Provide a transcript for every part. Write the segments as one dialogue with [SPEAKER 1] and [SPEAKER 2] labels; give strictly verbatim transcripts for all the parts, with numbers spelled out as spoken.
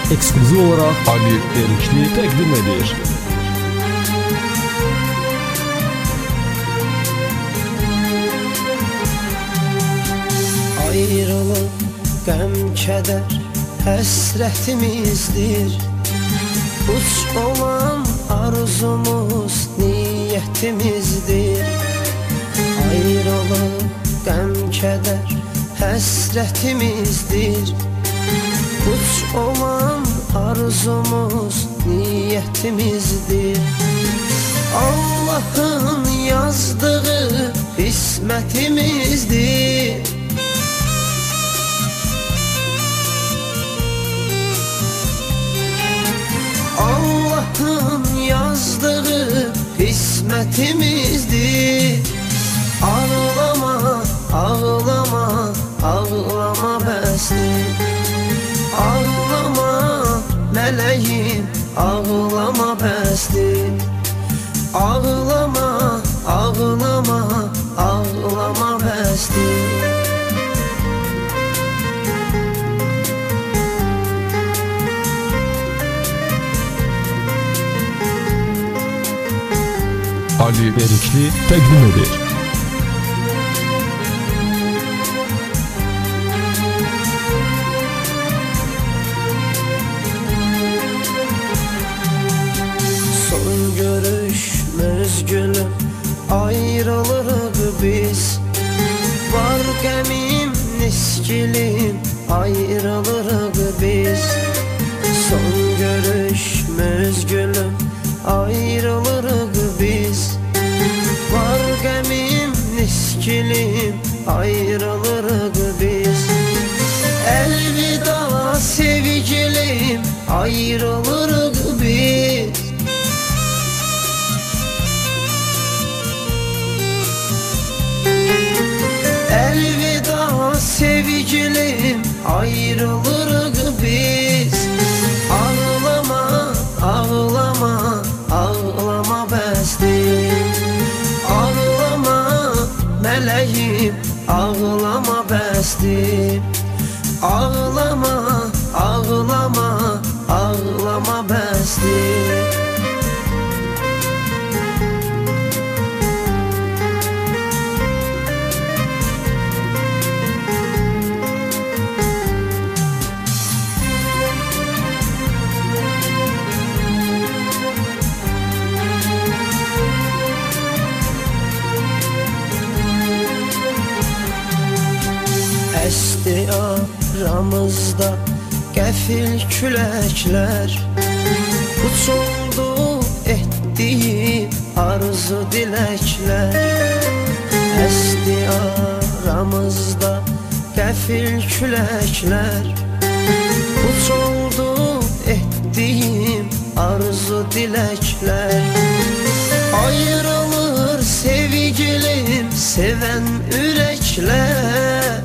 [SPEAKER 1] eksklüziv olaraq Ali Erikli təqdim edir.
[SPEAKER 2] Ayrılıq, qəm, kədər həsrətimizdir. Uç olan arzumuz niyyətimizdir. Ayrılıq, qəm, kədər həsrətimizdir. Uç olan arzumuz niyyətimizdir. Allah'ın yazdığı qismətimizdir. Allah'ın yazdığı qismətimizdir. Ağlama, ağlama, ağlama bəsdir. Ağlama mələyim, ağlama bəsdir. Ağlama, ağlama, ağlama bəsdir.
[SPEAKER 1] Ali Erikli təqdim edir.
[SPEAKER 2] Son görüşmüz gülüm, ayrılırıq biz. Var qəmim, niskilim, ayrılırıq biz. Son görüşmüz gülüm, ayrılırıq biz. Var qəmim, niskilim, ayrılırıq biz. Elvida sevgilim, ayrılırıq biz. Elvida sevgilim, ayrılırıq biz. Ağlama, ağlama, ağlama bəsdir. Ağlama mələyim, ağlama bəsdir. Ağlama, ağlama, ağlama bəsdir. Əsti aramızda qəfil küləklər, uçuldu etdiyim arzu diləklər. Əsti aramızda qəfil küləklər, uçuldu etdiyim arzu diləklər. Ayrılır sevgilim, sevən ürəklər.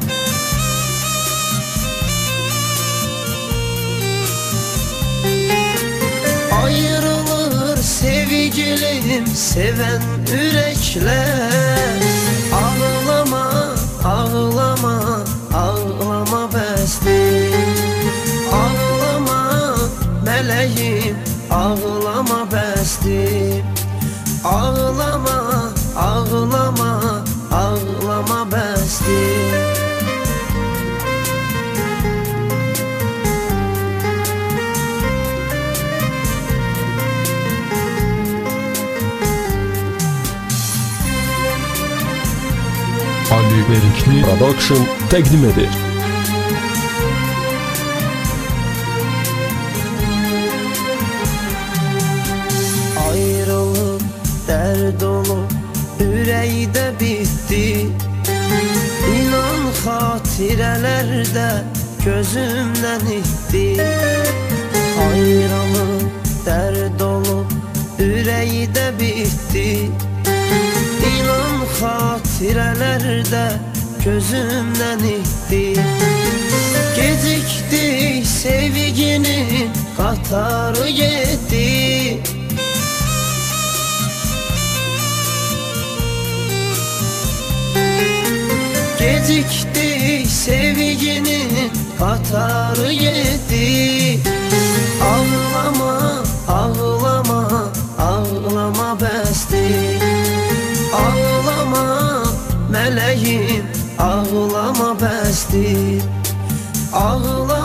[SPEAKER 2] Ayrılır sevgilim, sevən ürəklər. Ağlama, ağlama, ağlama bəsdir. Ağlama mələyim, ağlama bəsdir. Ağlama, ağlama, ağlama bəsdir.
[SPEAKER 1] Ali Erikli Production təqdim edir.
[SPEAKER 2] Ayrılıb dərd olub ürəkdə bitdi. İnan xatirələrdə gözümdən itdi. Ayrılıb dərd olub ürəkdə bitdi. İnan xatirələrdə gözümdən itdi. Gecikdi sevginin qatarı getdi. Gecikdi sevginin qatarı getdi. Ağlama, ağlama, ağlama bəsdir. Ağlama meleğim, ağlama bəsdir. Ağlama